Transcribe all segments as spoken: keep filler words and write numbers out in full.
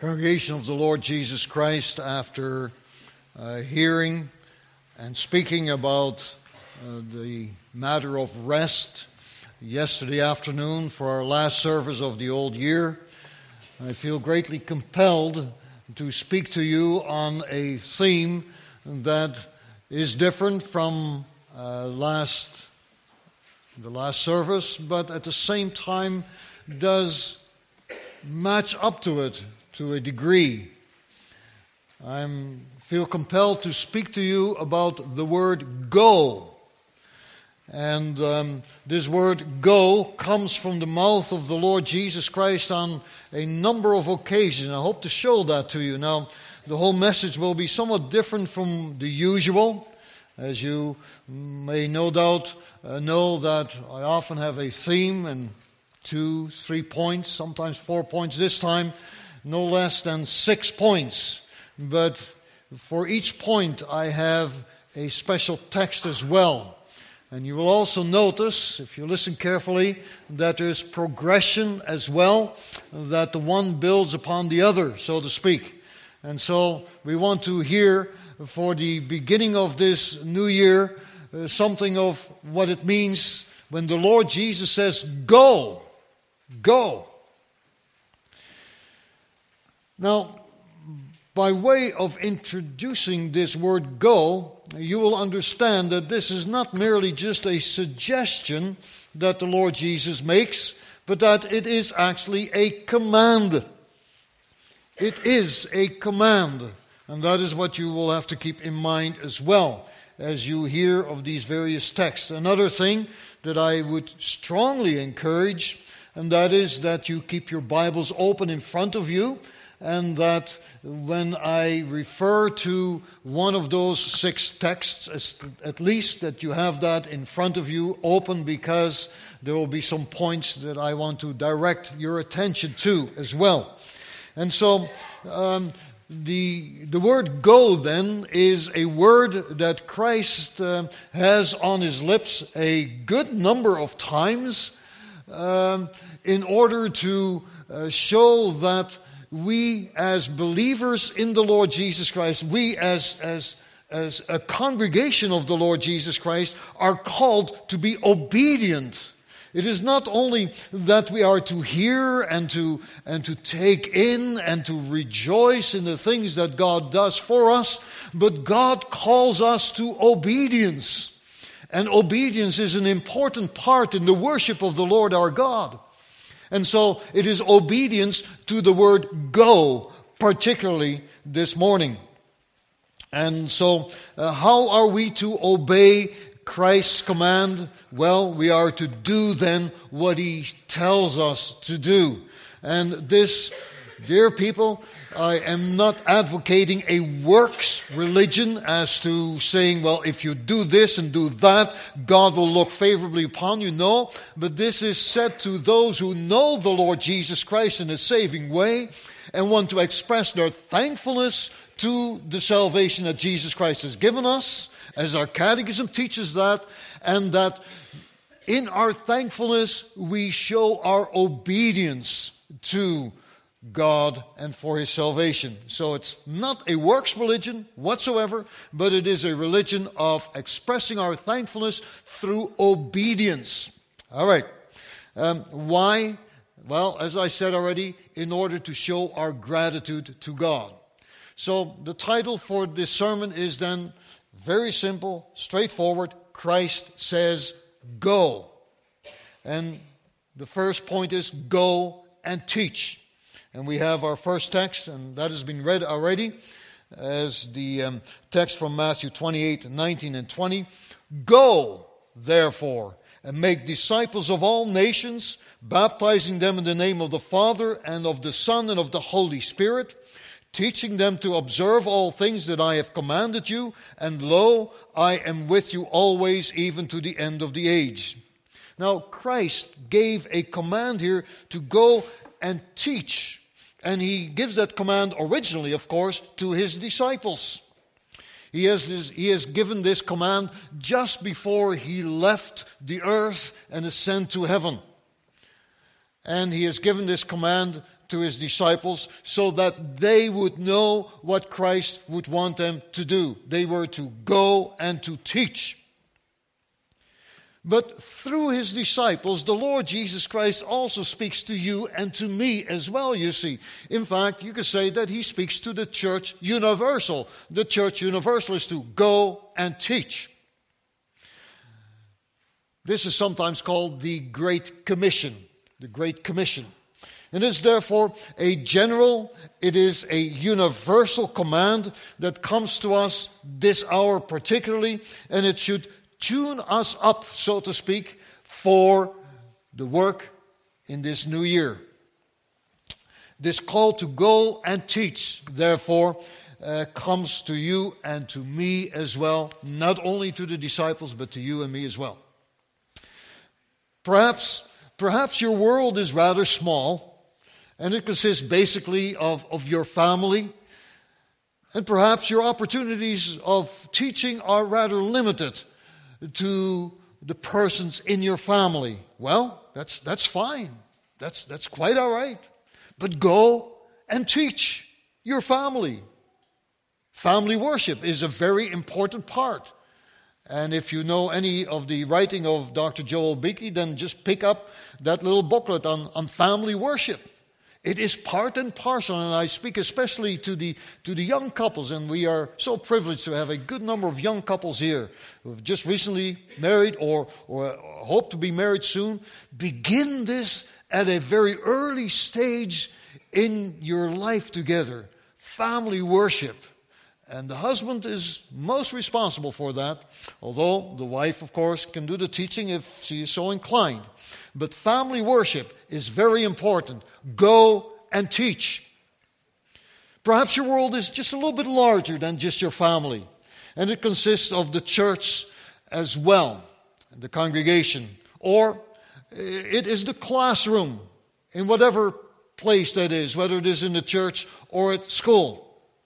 Congregation of the Lord Jesus Christ, after uh, hearing and speaking about uh, the matter of rest yesterday afternoon for our last service of the old year, I feel greatly compelled to speak to you on a theme that is different from uh, last the last service, but at the same time does match up to it to a degree. I feel compelled to speak to you about the word go. And um, this word go comes from the mouth of the Lord Jesus Christ on a number of occasions. I hope to show that to you. Now, the whole message will be somewhat different from the usual. As you may no doubt uh, know that I often have a theme and two, three points, sometimes four points. This time, no less than six points. But for each point, I have a special text as well. And you will also notice, if you listen carefully, that there's progression as well, that the one builds upon the other, so to speak. And so we want to hear for the beginning of this new year uh, something of what it means when the Lord Jesus says, go, go. Now, by way of introducing this word go, you will understand that this is not merely just a suggestion that the Lord Jesus makes, but that it is actually a command. It is a command, and that is what you will have to keep in mind as well as you hear of these various texts. Another thing that I would strongly encourage, and that is that you keep your Bibles open in front of you, and that when I refer to one of those six texts, at least that you have that in front of you open, because there will be some points that I want to direct your attention to as well. And so um, the the word go then is a word that Christ uh, has on his lips a good number of times um, in order to uh, show that we as believers in the Lord Jesus Christ, we as, as, as a congregation of the Lord Jesus Christ are called to be obedient. It is not only that we are to hear and to, and to take in and to rejoice in the things that God does for us, but God calls us to obedience. And obedience is an important part in the worship of the Lord our God. And so it is obedience to the word go, particularly this morning. And so uh, how are we to obey Christ's command? Well, we are to do then what he tells us to do. And this, dear people, I am not advocating a works religion as to saying, well, if you do this and do that, God will look favorably upon you. No, but this is said to those who know the Lord Jesus Christ in a saving way and want to express their thankfulness to the salvation that Jesus Christ has given us, as our catechism teaches that, and that in our thankfulness we show our obedience to God and for his salvation. So it's not a works religion whatsoever, but it is a religion of expressing our thankfulness through obedience. All right. Um, why? Well, as I said already, in order to show our gratitude to God. So the title for this sermon is then very simple, straightforward. Christ says, go. And the first point is go and teach. And we have our first text, and that has been read already, as the um, text from Matthew twenty-eight, nineteen and twenty. Go, therefore, and make disciples of all nations, baptizing them in the name of the Father and of the Son and of the Holy Spirit, teaching them to observe all things that I have commanded you, and lo, I am with you always, even to the end of the age. Now, Christ gave a command here to go and teach. And he gives that command originally, of course, to his disciples. He has, this, he has given this command just before he left the earth and ascended to heaven. And he has given this command to his disciples so that they would know what Christ would want them to do. They were to go and to teach. But through his disciples, the Lord Jesus Christ also speaks to you and to me as well, you see. In fact, you could say that he speaks to the church universal. The church universal is to go and teach. This is sometimes called the Great Commission. The Great Commission. It is therefore a general, it is a universal command that comes to us this hour particularly, and it should tune us up, so to speak, for the work in this new year. This call to go and teach, therefore, uh, comes to you and to me as well, not only to the disciples, but to you and me as well. Perhaps, perhaps your world is rather small, and it consists basically of, of your family, and perhaps your opportunities of teaching are rather limited to the persons in your family. Well, that's that's fine. That's that's quite all right. But go and teach your family. Family worship is a very important part. And if you know any of the writing of Doctor Joel Beeke, then just pick up that little booklet on, on family worship. It is part and parcel, and I speak especially to the to the young couples, and we are so privileged to have a good number of young couples here who have just recently married or, or hope to be married soon. Begin this at a very early stage in your life together. Family worship. And the husband is most responsible for that, although the wife, of course, can do the teaching if she is so inclined. But family worship is very important. Go and teach. Perhaps your world is just a little bit larger than just your family, and it consists of the church as well, the congregation, or it is the classroom in whatever place that is, whether it is in the church or at school.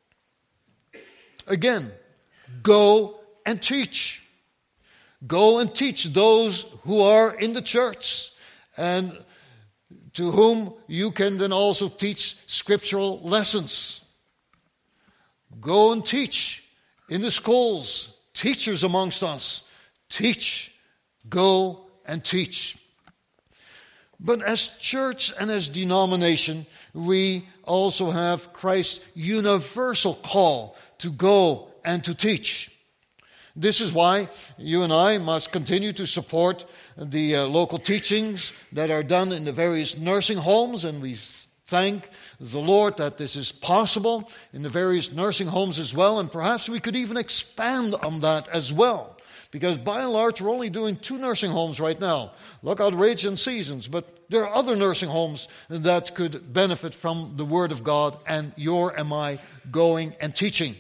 Again, go and teach. Go and teach those who are in the church, and to whom you can then also teach scriptural lessons. Go and teach in the schools. Teachers amongst us. Teach. Go and teach. But as church and as denomination, we also have Christ's universal call to go and to teach. This is why you and I must continue to support the uh, local teachings that are done in the various nursing homes, and we thank the Lord that this is possible in the various nursing homes as well, and perhaps we could even expand on that as well, because by and large we're only doing two nursing homes right now, Lookout Ridge and Seasons, but there are other nursing homes that could benefit from the Word of God and your and my going and teaching.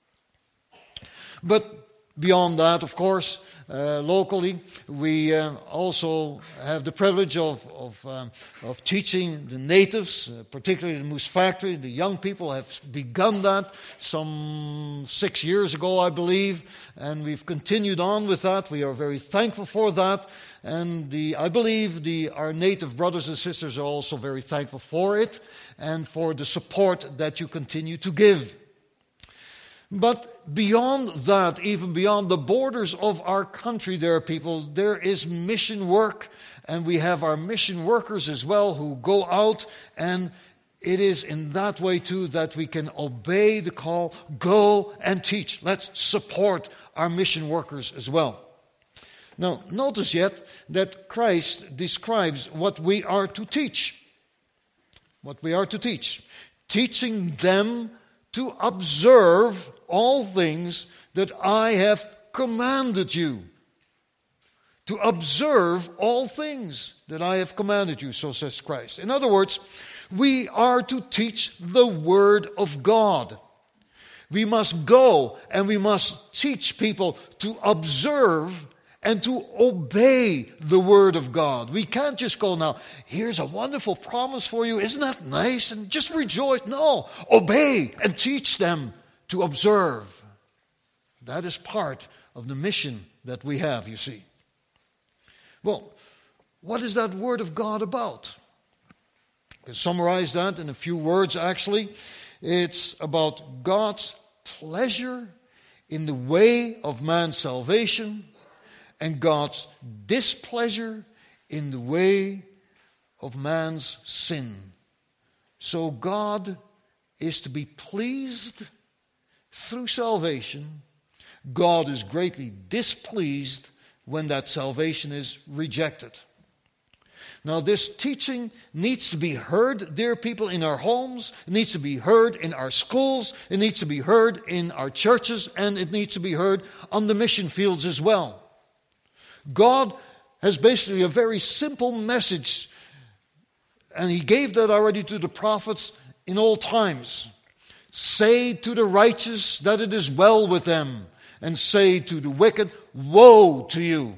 But beyond that, of course, uh, locally, we uh, also have the privilege of of, um, of teaching the natives, uh, particularly the Moose Factory. The young people have begun that some six years ago, I believe, and we've continued on with that. We are very thankful for that, and the I believe the our native brothers and sisters are also very thankful for it and for the support that you continue to give. But beyond that, even beyond the borders of our country, there are people, there is mission work, and we have our mission workers as well who go out, and it is in that way too that we can obey the call, go and teach. Let's support our mission workers as well. Now, notice yet that Christ describes what we are to teach. What we are to teach. Teaching them to observe all things that I have commanded you. To observe all things that I have commanded you, so says Christ. In other words, we are to teach the Word of God. We must go and we must teach people to observe and to obey the Word of God. We can't just go now, here's a wonderful promise for you, isn't that nice? And just rejoice. No, obey and teach them to observe. That is part of the mission that we have, you see. Well, what is that Word of God about? To summarize that in a few words, actually, it's about God's pleasure in the way of man's salvation and God's displeasure in the way of man's sin. So God is to be pleased through salvation. God is greatly displeased when that salvation is rejected. Now, this teaching needs to be heard, dear people, in our homes. It needs to be heard in our schools. It needs to be heard in our churches. And it needs to be heard on the mission fields as well. God has basically a very simple message. And He gave that already to the prophets in old times. Say to the righteous that it is well with them. And say to the wicked, woe to you.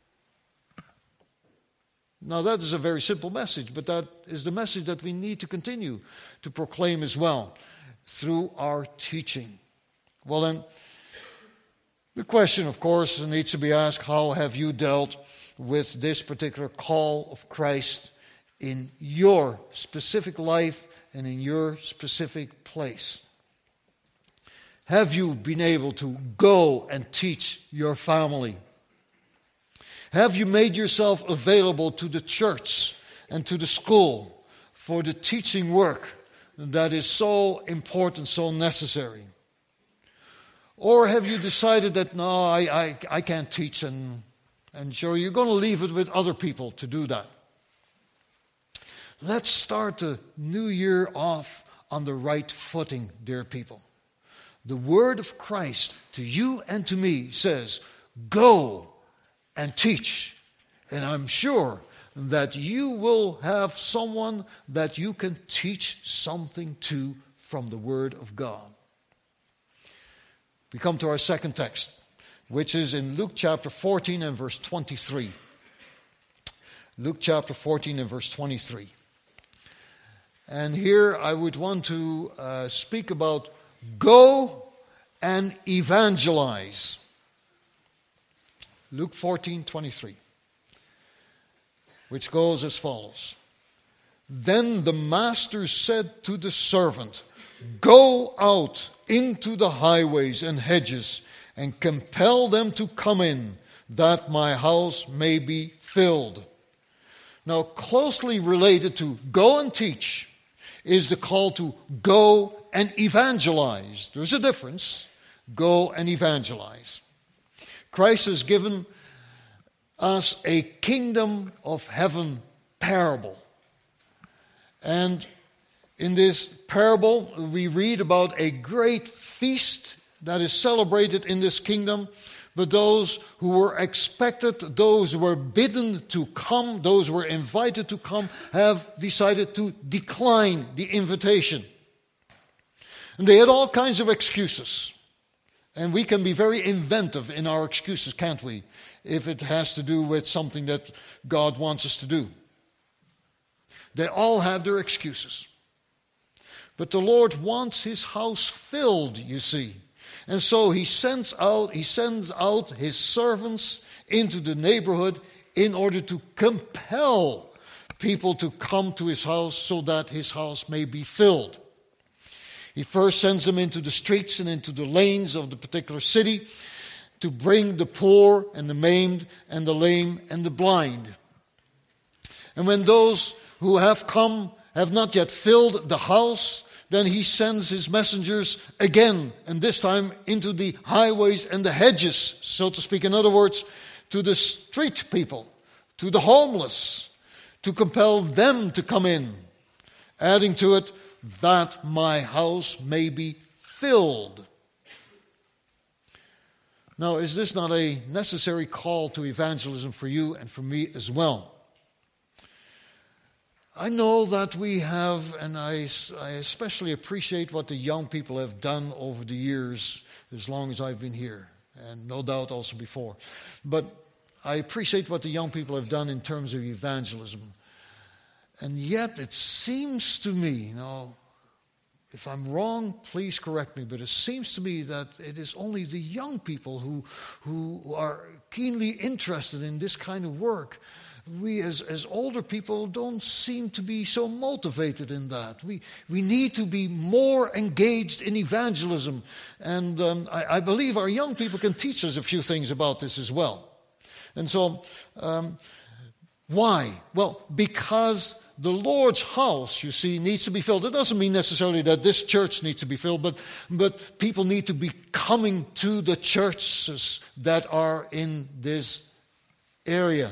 Now that is a very simple message, but that is the message that we need to continue to proclaim as well through our teaching. Well then, the question of course needs to be asked, how have you dealt with this particular call of Christ in your specific life and in your specific place? Have you been able to go and teach your family? Have you made yourself available to the church and to the school for the teaching work that is so important, so necessary? Or have you decided that, no, I, I, I can't teach, and, and sure, you're going to leave it with other people to do that? Let's start the new year off on the right footing, dear people. The word of Christ to you and to me says, go and teach. And I'm sure that you will have someone that you can teach something to from the Word of God. We come to our second text, which is in Luke chapter fourteen and verse twenty-three. Luke chapter fourteen and verse twenty-three. And here I would want to uh, speak about go and evangelize. Luke fourteen twenty-three, which goes as follows. Then the master said to the servant, go out into the highways and hedges and compel them to come in, that my house may be filled. Now, closely related to go and teach is the call to go and evangelize. There's a difference. Go and evangelize. Christ has given us a kingdom of heaven parable. And in this parable, we read about a great feast that is celebrated in this kingdom. But those who were expected, those who were bidden to come, those who were invited to come, have decided to decline the invitation. And they had all kinds of excuses. And we can be very inventive in our excuses, can't we? If it has to do with something that God wants us to do. They all have their excuses. But the Lord wants His house filled, you see. And so He sends out, He sends out His servants into the neighborhood in order to compel people to come to His house so that His house may be filled. He first sends them into the streets and into the lanes of the particular city to bring the poor and the maimed and the lame and the blind. And when those who have come have not yet filled the house, then He sends His messengers again, and this time into the highways and the hedges, so to speak. In other words, to the street people, to the homeless, to compel them to come in, adding to it, that my house may be filled. Now, is this not a necessary call to evangelism for you and for me as well? I know that we have, and I, I especially appreciate what the young people have done over the years, as long as I've been here, and no doubt also before. But I appreciate what the young people have done in terms of evangelism. And yet it seems to me, now, if I'm wrong, please correct me, but it seems to me that it is only the young people who, who are keenly interested in this kind of work. we as, as older people don't seem to be so motivated in that. We we need to be more engaged in evangelism. And um, I, I believe our young people can teach us a few things about this as well. And so, um, why? Well, because the Lord's house, you see, needs to be filled. It doesn't mean necessarily that this church needs to be filled, but, but people need to be coming to the churches that are in this area.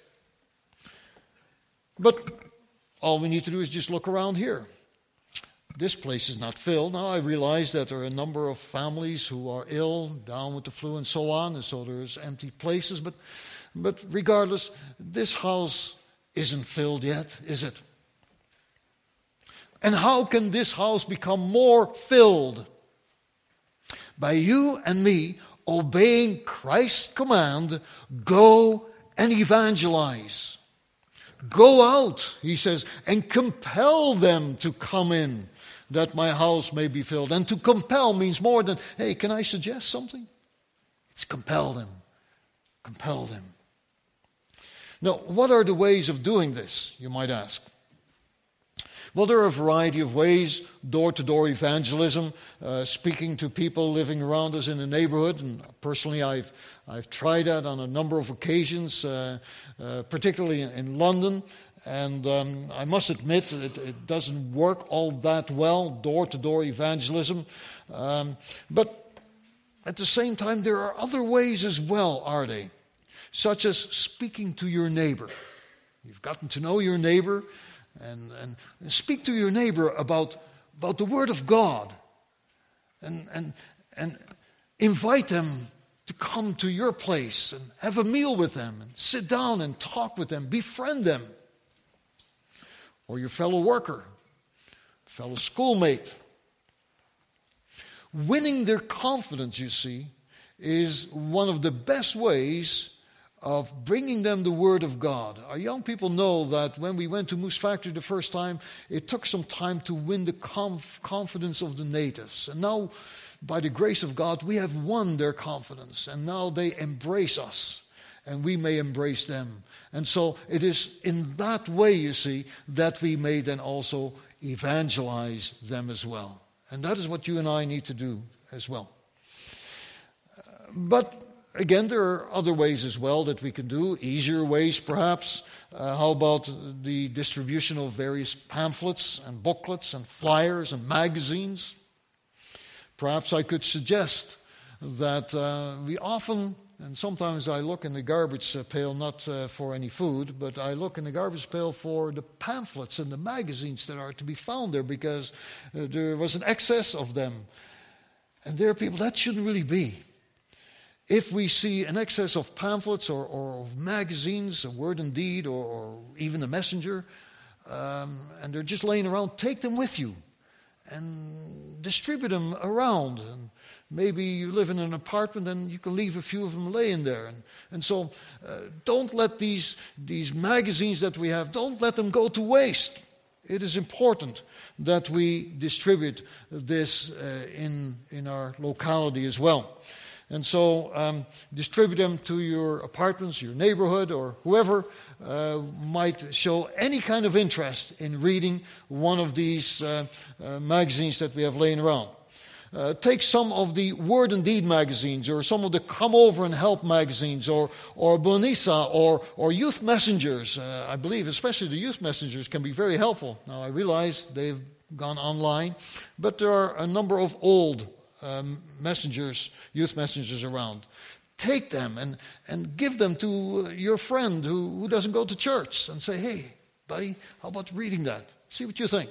But all we need to do is just look around here. This place is not filled. Now I realize that there are a number of families who are ill, down with the flu and so on, and so there's empty places. But, but regardless, this house isn't filled yet, is it? And how can this house become more filled? By you and me obeying Christ's command, go and evangelize. Go out, he says, and compel them to come in, that my house may be filled. And to compel means more than, hey, can I suggest something? It's compel them. Compel them. Now, what are the ways of doing this, you might ask? Well, there are a variety of ways. Door-to-door evangelism, uh, speaking to people living around us in the neighborhood. And personally, I've I've tried that on a number of occasions, uh, uh, particularly in, in London. And um, I must admit, it, it doesn't work all that well, door-to-door evangelism. Um, but at the same time, there are other ways as well, are they? Such as speaking to your neighbor. You've gotten to know your neighbor. And, and speak to your neighbor about, about the Word of God. And, and, and invite them to come to your place and have a meal with them. And sit down and talk with them. Befriend them. Or your fellow worker. Fellow schoolmate. Winning their confidence, you see, is one of the best ways of bringing them the Word of God. Our young people know that when we went to Moose Factory the first time, it took some time to win the conf- confidence of the natives. And now, by the grace of God, we have won their confidence. And now they embrace us, and we may embrace them. And so it is in that way, you see, that we may then also evangelize them as well. And that is what you and I need to do as well. Uh, but Again, there are other ways as well that we can do, easier ways perhaps. Uh, how about the distribution of various pamphlets and booklets and flyers and magazines? Perhaps I could suggest that uh, we often, and sometimes I look in the garbage pail not uh, for any food, but I look in the garbage pail for the pamphlets and the magazines that are to be found there because uh, there was an excess of them. And there are people, that shouldn't really be. If we see an excess of pamphlets or, or of magazines, a Word and Deed, or, or even a Messenger, um, and they're just laying around, take them with you and distribute them around. And maybe you live in an apartment and you can leave a few of them laying there. And, and so uh, don't let these, these magazines that we have, don't let them go to waste. It is important that we distribute this uh, in, in our locality as well. And so um, distribute them to your apartments, your neighborhood, or whoever uh, might show any kind of interest in reading one of these uh, uh, magazines that we have laying around. Uh, take some of the Word and Deed magazines, or some of the Come Over and Help magazines, or or Bonisa, or or Youth Messengers. Uh, I believe especially the Youth Messengers can be very helpful. Now I realize they've gone online, but there are a number of old Um, messengers, youth messengers around. Take them and, and give them to your friend who, who doesn't go to church and say, hey, buddy, how about reading that? See what you think.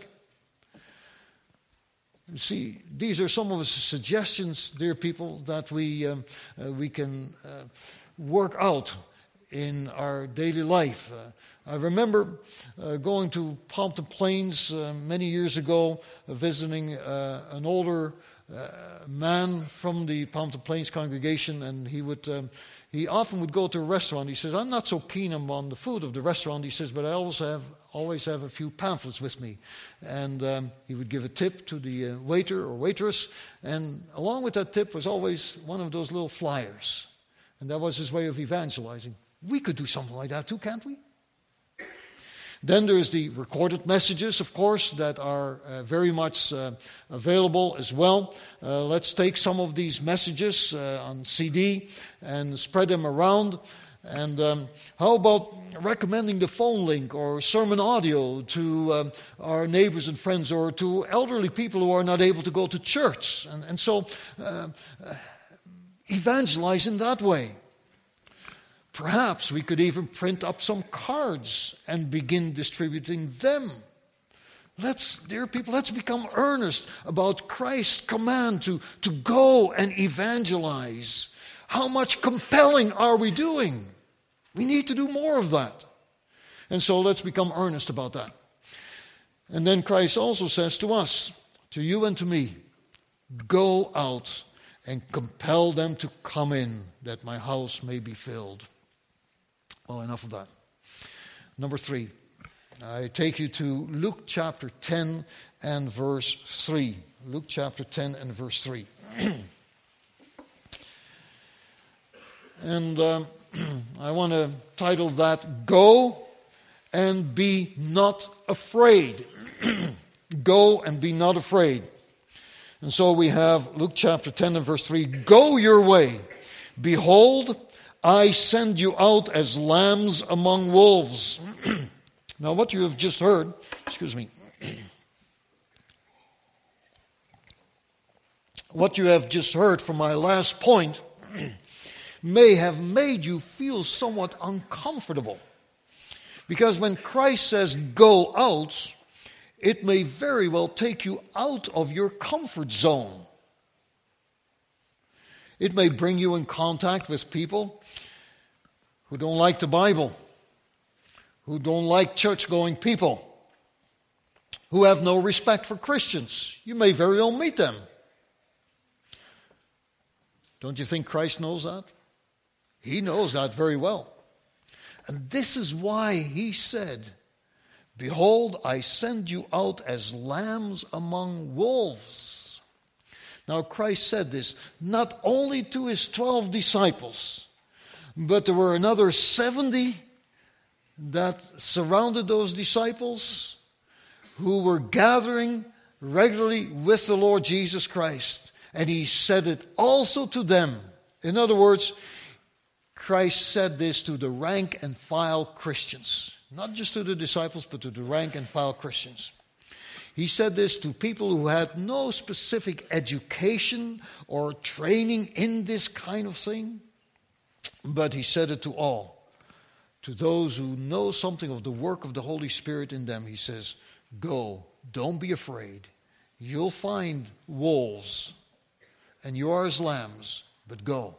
And see, these are some of the suggestions, dear people, that we, um, uh, we can uh, work out in our daily life. Uh, I remember uh, going to Pompton Plains uh, many years ago, uh, visiting uh, an older Uh, man from the Pompton Plains congregation, and he would um, he often would go to a restaurant. He says, I'm not so keen on the food of the restaurant, he says, but I always have always have a few pamphlets with me. And um, he would give a tip to the uh, waiter or waitress, and along with that tip was always one of those little flyers. And that was his way of evangelizing. We could do something like that too, can't we? Then there's the recorded messages, of course, that are uh, very much uh, available as well. Uh, let's take some of these messages uh, on C D and spread them around. And um, how about recommending the phone link or sermon audio to um, our neighbors and friends, or to elderly people who are not able to go to church? And, and so uh, uh, evangelize in that way. Perhaps we could even print up some cards and begin distributing them. Let's, dear people, let's become earnest about Christ's command to, to go and evangelize. How much compelling are we doing? We need to do more of that. And so let's become earnest about that. And then Christ also says to us, to you and to me, go out and compel them to come in, that my house may be filled. Well, enough of that. Number three, I take you to Luke chapter ten and verse three. Luke chapter ten and verse three. And um, I want to title that, Go and Be Not Afraid. Go and be not afraid. And so we have Luke chapter ten and verse three. Go your way. Behold, I send you out as lambs among wolves. Now what you have just heard, excuse me, what you have just heard from my last point may have made you feel somewhat uncomfortable. Because when Christ says go out, it may very well take you out of your comfort zone. It may bring you in contact with people who don't like the Bible, who don't like church-going people, who have no respect for Christians. You may very well meet them. Don't you think Christ knows that? He knows that very well. And this is why he said, behold, I send you out as lambs among wolves. Now Christ said this not only to his twelve disciples, but there were another seventy that surrounded those disciples who were gathering regularly with the Lord Jesus Christ. And he said it also to them. In other words, Christ said this to the rank and file Christians. Not just to the disciples, but to the rank and file Christians. He said this to people who had no specific education or training in this kind of thing. But he said it to all. To those who know something of the work of the Holy Spirit in them, he says, go, don't be afraid. You'll find wolves, and you are as lambs, but go.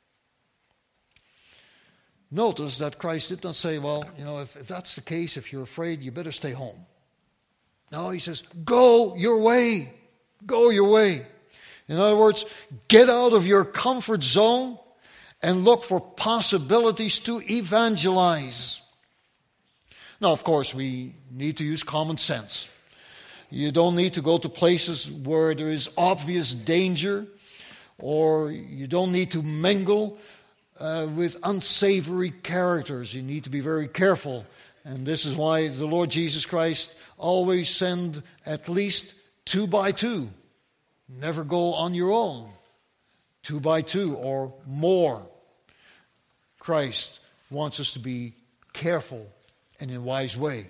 Notice that Christ did not say, well, you know, if, if that's the case, if you're afraid, you better stay home. No, he says, go your way. Go your way. In other words, get out of your comfort zone and look for possibilities to evangelize. Now, of course, we need to use common sense. You don't need to go to places where there is obvious danger, or you don't need to mingle uh, with unsavory characters. You need to be very careful. And this is why the Lord Jesus Christ always send at least two by two. Never go on your own. Two by two or more. Christ wants us to be careful and in a wise way.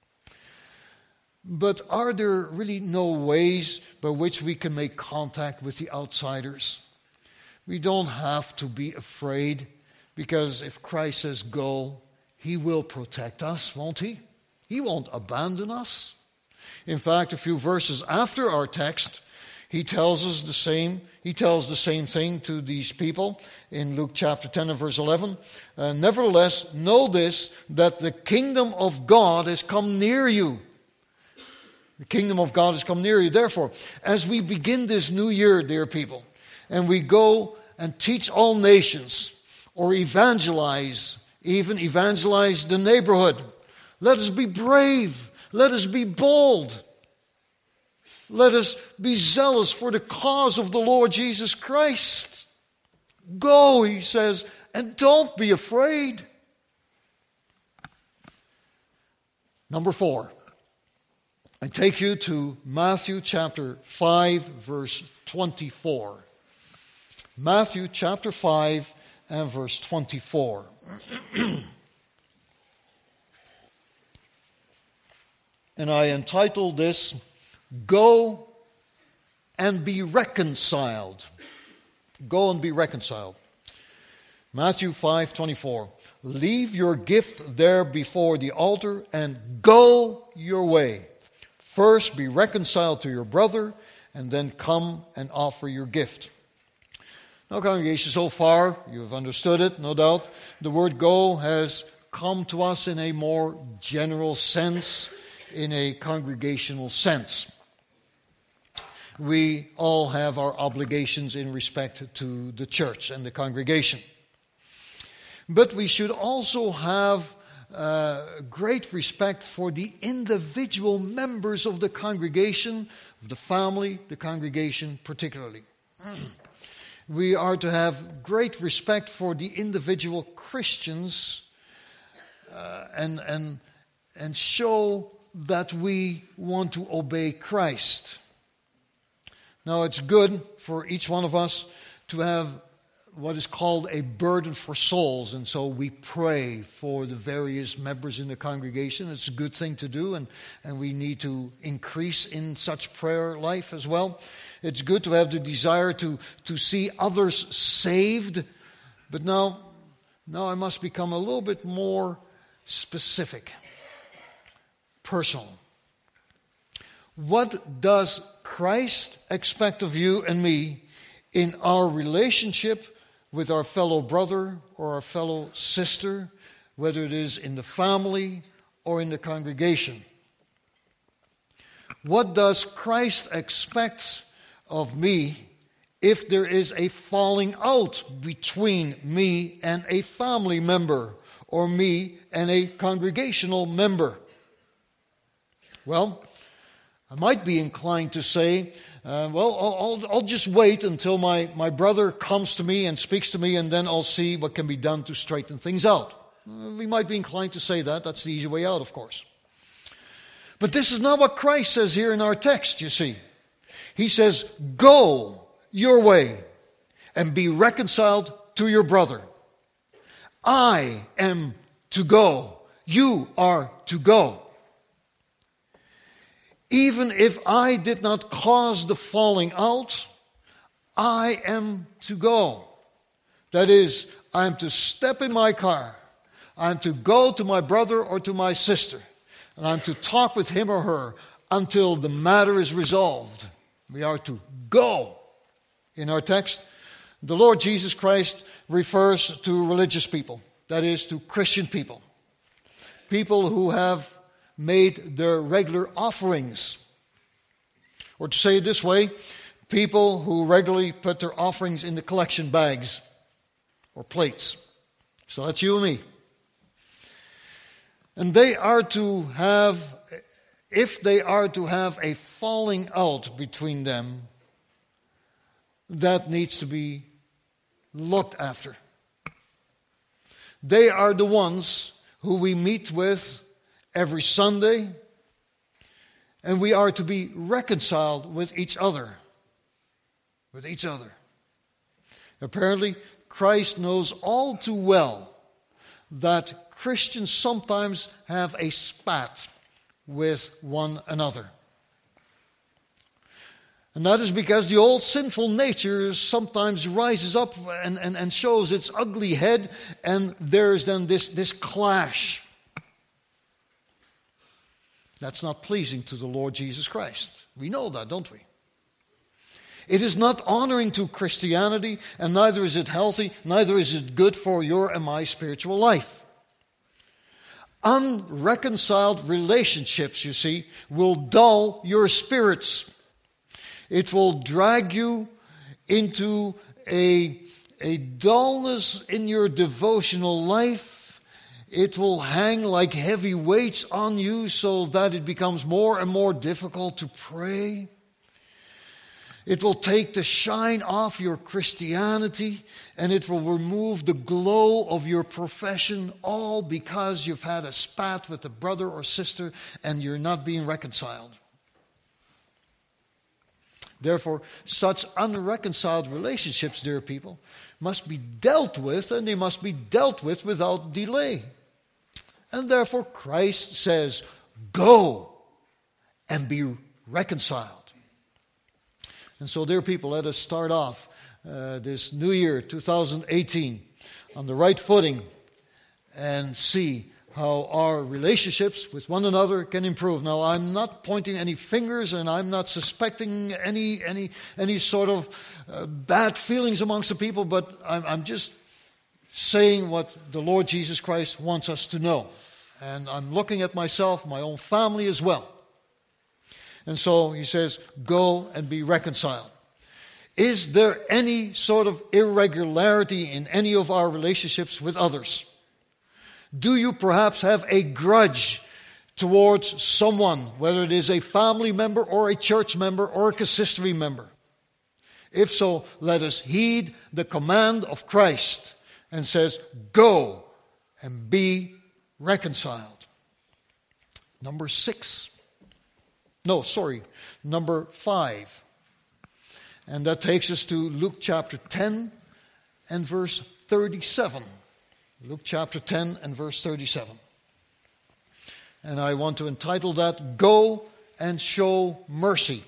But are there really no ways by which we can make contact with the outsiders? We don't have to be afraid, because if Christ says go, he will protect us, won't he? He won't abandon us. In fact, a few verses after our text, he tells us the same. He tells the same thing to these people in Luke chapter ten and verse eleven. Uh, Nevertheless, know this, that the kingdom of God has come near you. The kingdom of God has come near you. Therefore, as we begin this new year, dear people, and we go and teach all nations, or evangelize, even evangelize the neighborhood, let us be brave. Let us be bold. Let us be zealous for the cause of the Lord Jesus Christ. Go, he says, and don't be afraid. Number four, I take you to Matthew chapter five, verse twenty-four. Matthew chapter five and verse twenty-four. And I entitled this, Go and be reconciled. Go and be reconciled. Matthew five twenty-four. Leave your gift there before the altar and go your way. First be reconciled to your brother, and then come and offer your gift. Now, congregation, so far you have understood it, no doubt. The word go has come to us in a more general sense, in a congregational sense. We all have our obligations in respect to the church and the congregation. But we should also have uh, great respect for the individual members of the congregation, of the family, the congregation particularly. We are to have great respect for the individual Christians uh, and, and, and show that we want to obey Christ. Now, it's good for each one of us to have what is called a burden for souls, and so we pray for the various members in the congregation. It's a good thing to do, and, and we need to increase in such prayer life as well. It's good to have the desire to, to see others saved, but now, now I must become a little bit more specific, personal. What does Christ expect of you and me in our relationship with our fellow brother or our fellow sister, whether it is in the family or in the congregation? What does Christ expect of me if there is a falling out between me and a family member or me and a congregational member? Well, I might be inclined to say, uh, well, I'll, I'll, I'll just wait until my, my brother comes to me and speaks to me, and then I'll see what can be done to straighten things out. Uh, we might be inclined to say that. That's the easy way out, of course. But this is not what Christ says here in our text, you see. He says, go your way and be reconciled to your brother. I am to go. You are to go. Even if I did not cause the falling out, I am to go. That is, I am to step in my car. I am to go to my brother or to my sister. And I am to talk with him or her until the matter is resolved. We are to go. In our text, the Lord Jesus Christ refers to religious people. That is, to Christian people. People who have made their regular offerings. Or to say it this way, people who regularly put their offerings in the collection bags or plates. So that's you and me. And they are to have, if they are to have a falling out between them, that needs to be looked after. They are the ones who we meet with every Sunday, and we are to be reconciled with each other. With each other. Apparently, Christ knows all too well that Christians sometimes have a spat with one another. And that is because the old sinful nature sometimes rises up and, and, and shows its ugly head, and there's then this, this clash. That's not pleasing to the Lord Jesus Christ. We know that, don't we? It is not honoring to Christianity, and neither is it healthy, neither is it good for your and my spiritual life. Unreconciled relationships, you see, will dull your spirits. It will drag you into a, a dullness in your devotional life. It will hang like heavy weights on you so that it becomes more and more difficult to pray. It will take the shine off your Christianity, and it will remove the glow of your profession, all because you've had a spat with a brother or sister and you're not being reconciled. Therefore, such unreconciled relationships, dear people, must be dealt with, and they must be dealt with without delay. And therefore, Christ says, go and be reconciled. And so, dear people, let us start off uh, this new year, two thousand eighteen, on the right footing and see how our relationships with one another can improve. Now, I'm not pointing any fingers, and I'm not suspecting any any any sort of uh, bad feelings amongst the people, but I'm, I'm just saying what the Lord Jesus Christ wants us to know. And I'm looking at myself, my own family as well. And so he says, go and be reconciled. Is there any sort of irregularity in any of our relationships with others? Do you perhaps have a grudge towards someone, whether it is a family member or a church member or a consistory member? If so, let us heed the command of Christ and says, go and be reconciled. Number six. No, sorry, number five. And that takes us to Luke chapter ten and verse thirty-seven. Luke chapter ten and verse thirty-seven. And I want to entitle that, Go and Show Mercy.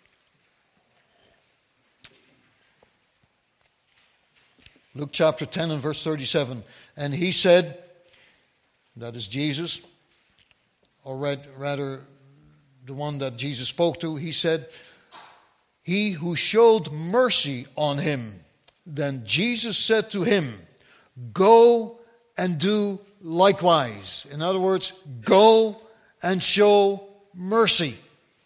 Luke chapter ten and verse thirty-seven. And he said, that is Jesus, or rather the one that Jesus spoke to, he said, he who showed mercy on him. Then Jesus said to him, go and do likewise. In other words, go and show mercy.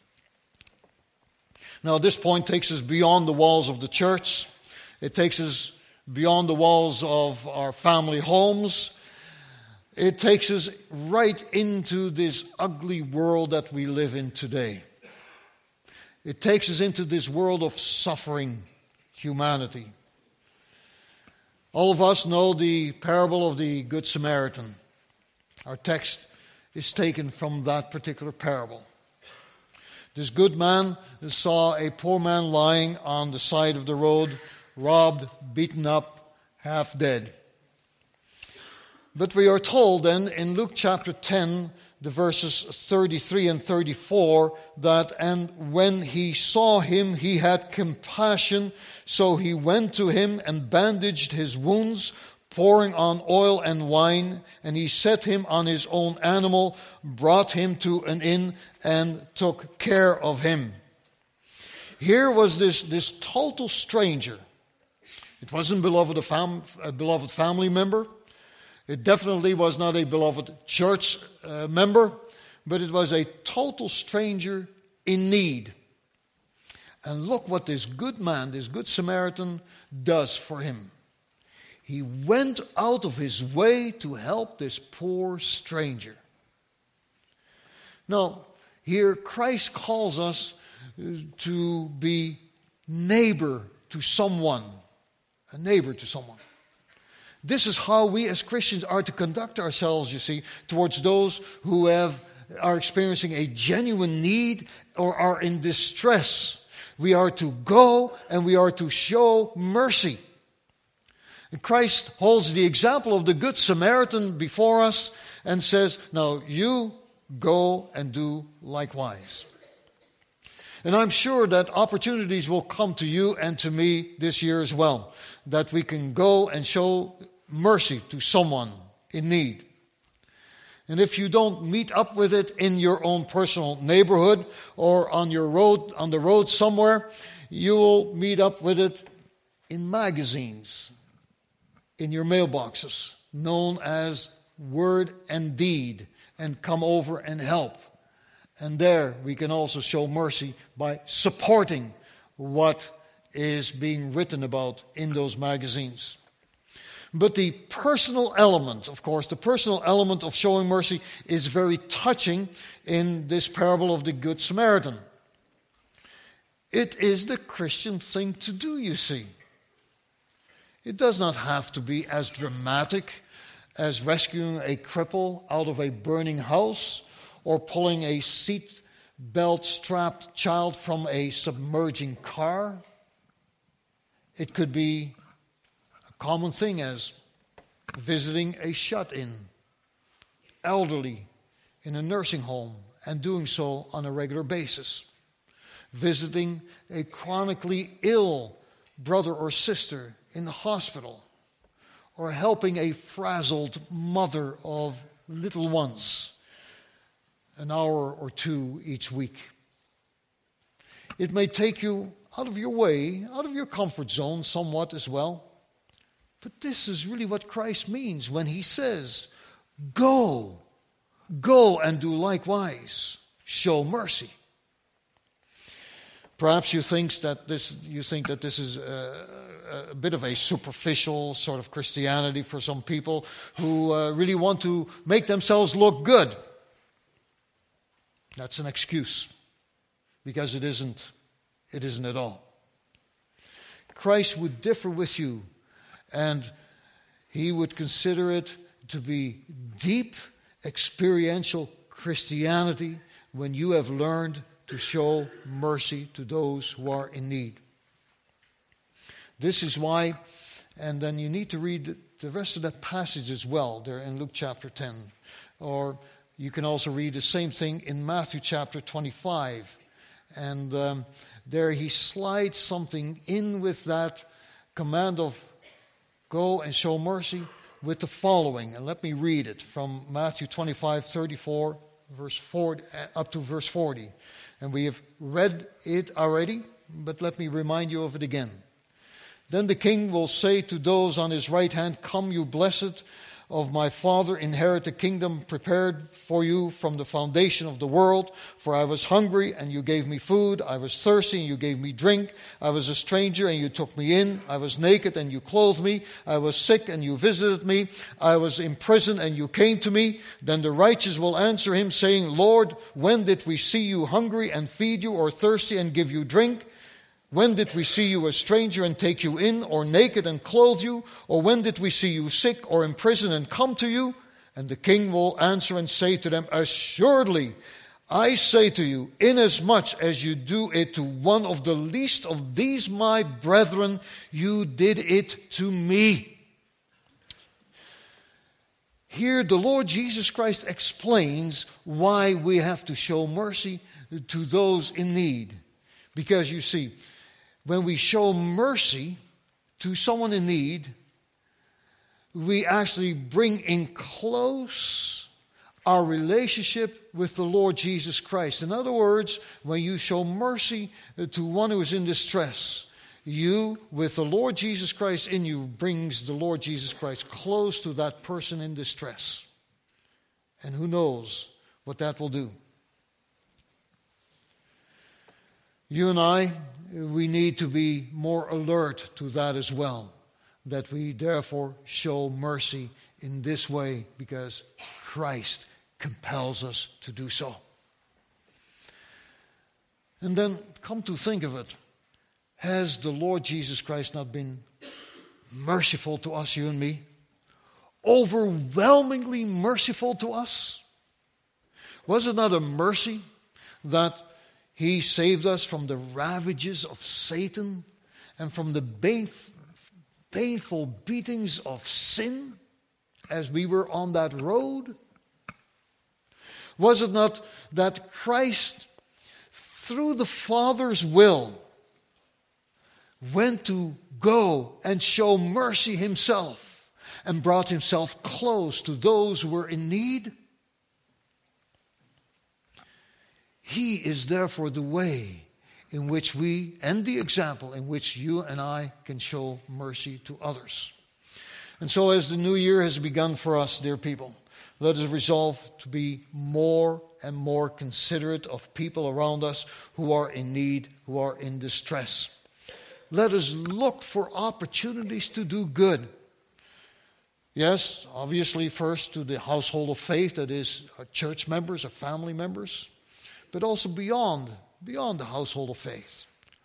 Now, this point takes us beyond the walls of the church. It takes us beyond the walls of our family homes. It takes us right into this ugly world that we live in today. It takes us into this world of suffering humanity. All of us know the parable of the Good Samaritan. Our text is taken from that particular parable. This good man saw a poor man lying on the side of the road, robbed, beaten up, half dead. But we are told then in Luke chapter ten, the verses thirty-three and thirty-four, that, and when he saw him, he had compassion, so he went to him and bandaged his wounds, pouring on oil and wine, and he set him on his own animal, brought him to an inn, and took care of him. Here was this, this total stranger. It wasn't beloved a, fam, a beloved family member. It definitely was not a beloved church uh, member, but it was a total stranger in need. And look what this good man, this good Samaritan, does for him. He went out of his way to help this poor stranger. Now, here Christ calls us to be neighbor to someone, a neighbor to someone. This is how we as Christians are to conduct ourselves, you see, towards those who have are experiencing a genuine need or are in distress. We are to go and we are to show mercy. And Christ holds the example of the Good Samaritan before us and says, now you go and do likewise. And I'm sure that opportunities will come to you and to me this year as well, that we can go and show mercy to someone in need. And if you don't meet up with it in your own personal neighborhood or on your road, on the road somewhere, you will meet up with it in magazines, in your mailboxes, known as Word and Deed, and come over and help. And there we can also show mercy by supporting what is being written about in those magazines. But the personal element, of course, the personal element of showing mercy is very touching in this parable of the Good Samaritan. It is the Christian thing to do, you see. It does not have to be as dramatic as rescuing a cripple out of a burning house or pulling a seat belt-strapped child from a submerging car. It could be a common thing as visiting a shut-in, elderly in a nursing home, and doing so on a regular basis. Visiting a chronically ill brother or sister in the hospital, or helping a frazzled mother of little ones an hour or two each week. It may take you out of your way, out of your comfort zone somewhat as well. But this is really what Christ means when he says, go, go and do likewise, show mercy. Perhaps you think that this, you think that this is a, a bit of a superficial sort of Christianity for some people who uh, really want to make themselves look good. That's an excuse, because it isn't, it isn't at all. Christ would differ with you, and he would consider it to be deep, experiential Christianity when you have learned to show mercy to those who are in need. This is why, and then you need to read the rest of that passage as well, there in Luke chapter ten. Or you can also read the same thing in Matthew chapter twenty-five. And um, there he slides something in with that command of go and show mercy with the following. And let me read it from Matthew twenty-five, thirty-four, verse forty, up to verse forty. And we have read it already, but let me remind you of it again. Then the king will say to those on his right hand, come, you blessed of my Father, inherit the kingdom prepared for you from the foundation of the world. For I was hungry, and you gave me food. I was thirsty, and you gave me drink. I was a stranger, and you took me in. I was naked, and you clothed me. I was sick, and you visited me. I was in prison, and you came to me. Then the righteous will answer him, saying, Lord, when did we see you hungry and feed you, or thirsty and give you drink? When did we see you a stranger and take you in, or naked and clothe you? Or when did we see you sick or in prison and come to you? And the king will answer and say to them, assuredly, I say to you, inasmuch as you do it to one of the least of these my brethren, you did it to me. Here the Lord Jesus Christ explains why we have to show mercy to those in need. Because you see, when we show mercy to someone in need, we actually bring in close our relationship with the Lord Jesus Christ. In other words, when you show mercy to one who is in distress, you, with the Lord Jesus Christ in you, brings the Lord Jesus Christ close to that person in distress. And who knows what that will do. You and I, we need to be more alert to that as well, that we therefore show mercy in this way because Christ compels us to do so. And then, come to think of it, has the Lord Jesus Christ not been merciful to us, you and me? Overwhelmingly merciful to us? Was it not a mercy that He saved us from the ravages of Satan and from the painful beatings of sin as we were on that road? Was it not that Christ, through the Father's will, went to go and show mercy himself and brought himself close to those who were in need? He is therefore the way in which we, and the example in which you and I can show mercy to others. And so as the new year has begun for us, dear people, let us resolve to be more and more considerate of people around us who are in need, who are in distress. Let us look for opportunities to do good. Yes, obviously first to the household of faith, that is our church members, our family members, but also beyond, beyond the household of faith.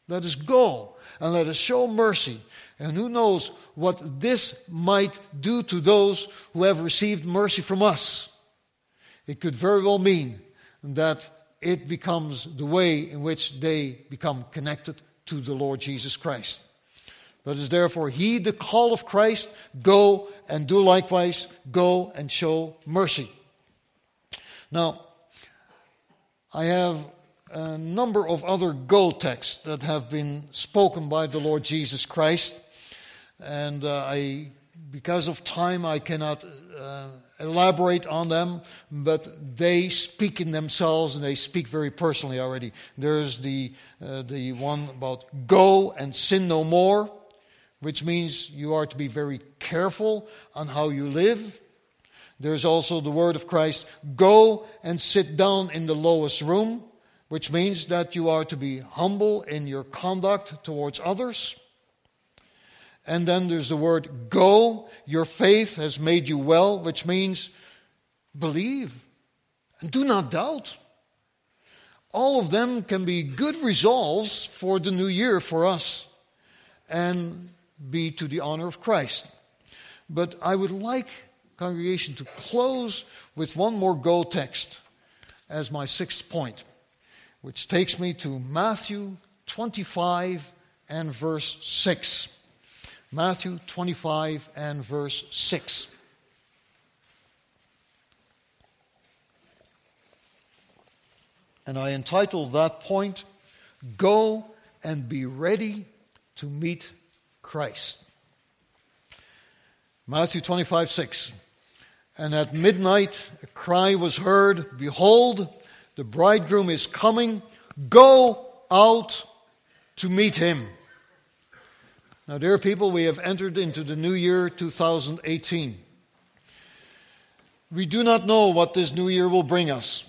Let us go and let us show mercy. And who knows what this might do to those who have received mercy from us. It could very well mean that it becomes the way in which they become connected to the Lord Jesus Christ. Let us therefore heed the call of Christ, go and do likewise, go and show mercy. Now, I have a number of other go texts that have been spoken by the Lord Jesus Christ, and uh, I, because of time, I cannot uh, elaborate on them, but they speak in themselves, and they speak very personally already. There's the uh, the one about go and sin no more, which means you are to be very careful on how you live. There's also the word of Christ, go and sit down in the lowest room, which means that you are to be humble in your conduct towards others. And then there's the word go, your faith has made you well, which means believe and do not doubt. All of them can be good resolves for the new year for us and be to the honor of Christ. But I would like, congregation, to close with one more go text as my sixth point, which takes me to Matthew twenty-five and verse six. Matthew twenty-five and verse six. And I entitled that point, Go and be ready to meet Christ. Matthew twenty-five, six. And at midnight a cry was heard, behold, the bridegroom is coming, go out to meet him. Now, dear people, we have entered into the new year two thousand eighteen. We do not know what this new year will bring us.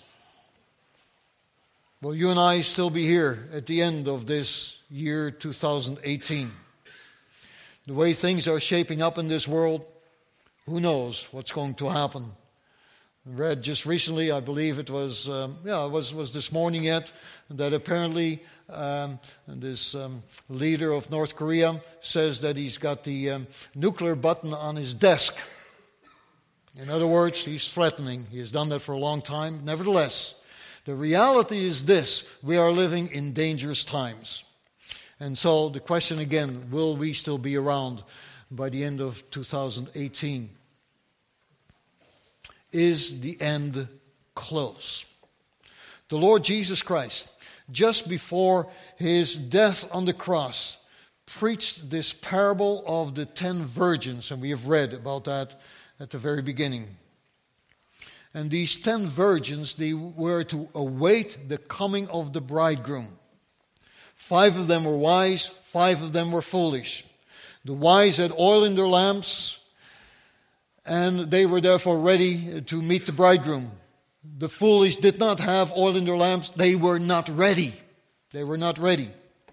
Will you and I still be here at the end of this year two thousand eighteen? The way things are shaping up in this world, who knows what's going to happen? I read just recently, I believe it was, um, yeah, it was, was this morning yet, that apparently um, this um, leader of North Korea says that he's got the um, nuclear button on his desk. In other words, he's threatening. He has done that for a long time. Nevertheless, the reality is this: we are living in dangerous times. And so the question again, will we still be around by the end of two thousand eighteen? Is the end close? The Lord Jesus Christ, just before his death on the cross, preached this parable of the ten virgins, and we have read about that at the very beginning. And these ten virgins, they were to await the coming of the bridegroom. Five of them were wise, five of them were foolish. The wise had oil in their lamps, and they were therefore ready to meet the bridegroom. The foolish did not have oil in their lamps. They were not ready. They were not ready.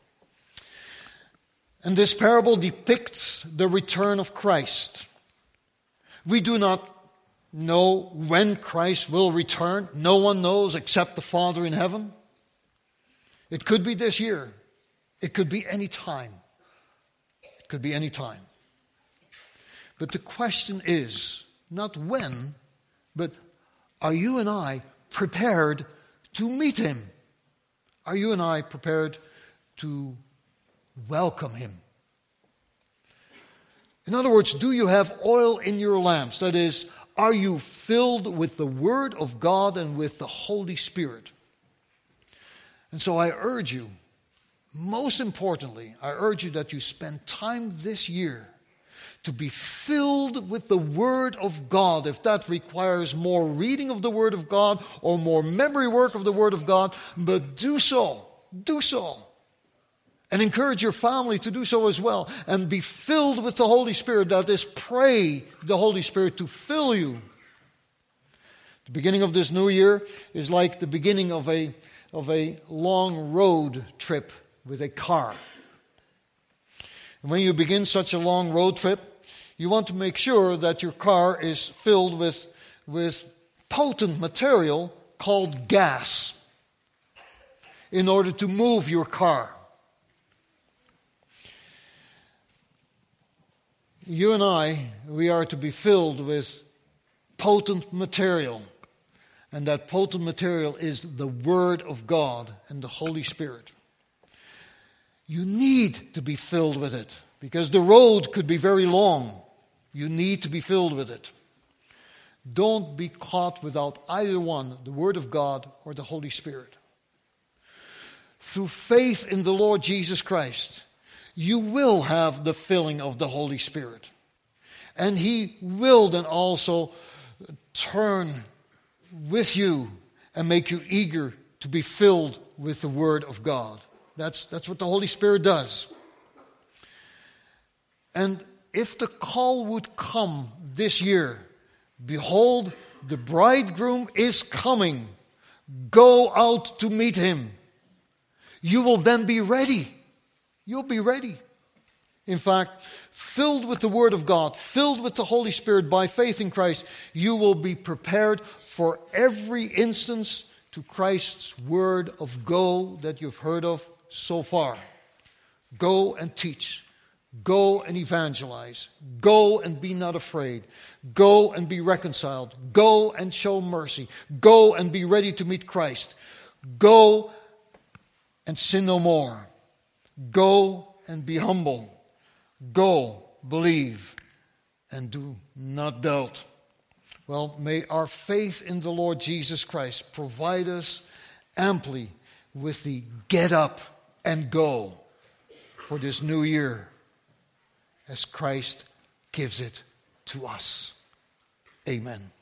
And this parable depicts the return of Christ. We do not know when Christ will return. No one knows except the Father in heaven. It could be this year. It could be any time. It could be any time. But the question is not when, but are you and I prepared to meet him? Are you and I prepared to welcome him? In other words, do you have oil in your lamps? That is, are you filled with the Word of God and with the Holy Spirit? And so I urge you, most importantly, I urge you that you spend time this year to be filled with the Word of God. If that requires more reading of the Word of God or more memory work of the Word of God, but do so, do so. And encourage your family to do so as well. And be filled with the Holy Spirit. That is, pray the Holy Spirit to fill you. The beginning of this new year is like the beginning of a, of a long road trip with a car. And when you begin such a long road trip, you want to make sure that your car is filled with, with potent material called gas in order to move your car. You and I, we are to be filled with potent material. And that potent material is the Word of God and the Holy Spirit. You need to be filled with it, because the road could be very long. You need to be filled with it. Don't be caught without either one, the Word of God or the Holy Spirit. Through faith in the Lord Jesus Christ, you will have the filling of the Holy Spirit. And He will then also turn with you and make you eager to be filled with the Word of God. That's, that's what the Holy Spirit does. And if the call would come this year, behold, the bridegroom is coming. Go out to meet him. You will then be ready. You'll be ready. In fact, filled with the Word of God, filled with the Holy Spirit by faith in Christ, you will be prepared for every instance to Christ's word of go that you've heard of so far. Go and teach. Go and evangelize. Go and be not afraid. Go and be reconciled. Go and show mercy. Go and be ready to meet Christ. Go and sin no more. Go and be humble. Go, believe, and do not doubt. Well, may our faith in the Lord Jesus Christ provide us amply with the get up and go for this new year as Christ gives it to us. Amen.